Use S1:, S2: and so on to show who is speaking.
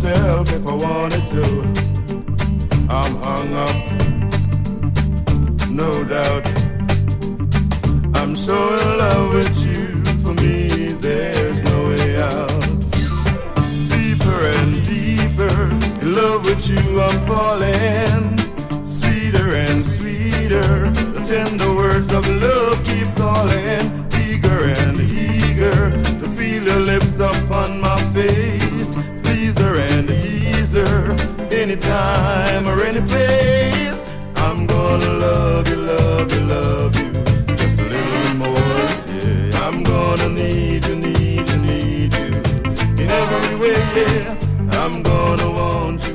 S1: myself if I wanted to. I'm hung up, no doubt. I'm so in love with you, for me there's no way out. Deeper and deeper, in love with you I'm falling. Sweeter and sweeter, the tender words of love keep calling. Eager and eager to feel your lips upon my face. Pleaser and easer, anytime or any place. I'm gonna love you, love you, love you just a little bit more. Yeah, I'm gonna need you, need you, need you in every way. Yeah, I'm gonna want you.